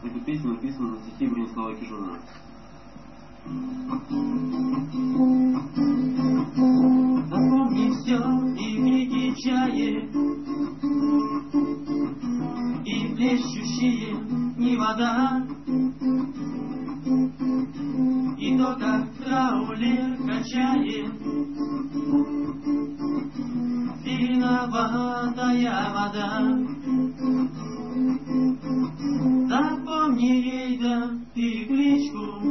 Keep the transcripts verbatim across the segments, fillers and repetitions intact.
Эту песню написана на стихи Бронислава Кижуна. Запомни все и крики чаи, и плещущие не вода, и то, как траулер качает виноватая вода. Запомни рейда и кличку,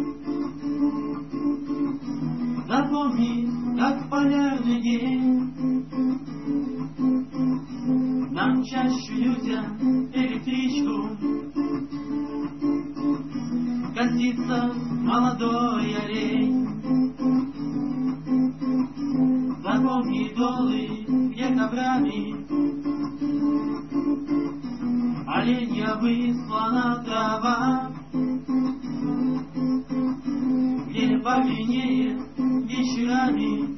запомни, как в полярный день нам чаще людям электричку косится молодой олень. Запомни долы, где коврами оленья выслана трава, где повиннее вечерами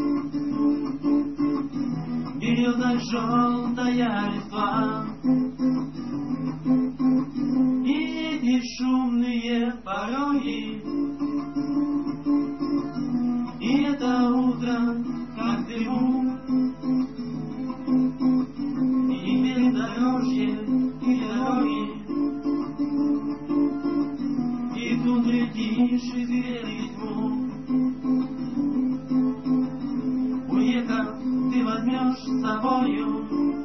береза желтая листва. И эти шумные пороги, и это утро, как дыму, и бездорожье, и дороги, и тундры тише звери тьму. Уехав, ты возьмешь с собою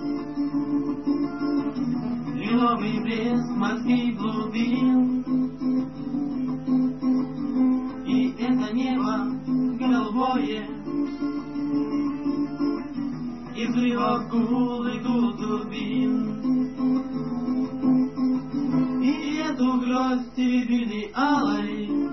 лиловый блеск морских глубин, и это небо голубое, и взрывов гул и гул турбин, и эту гроздь серебряной алой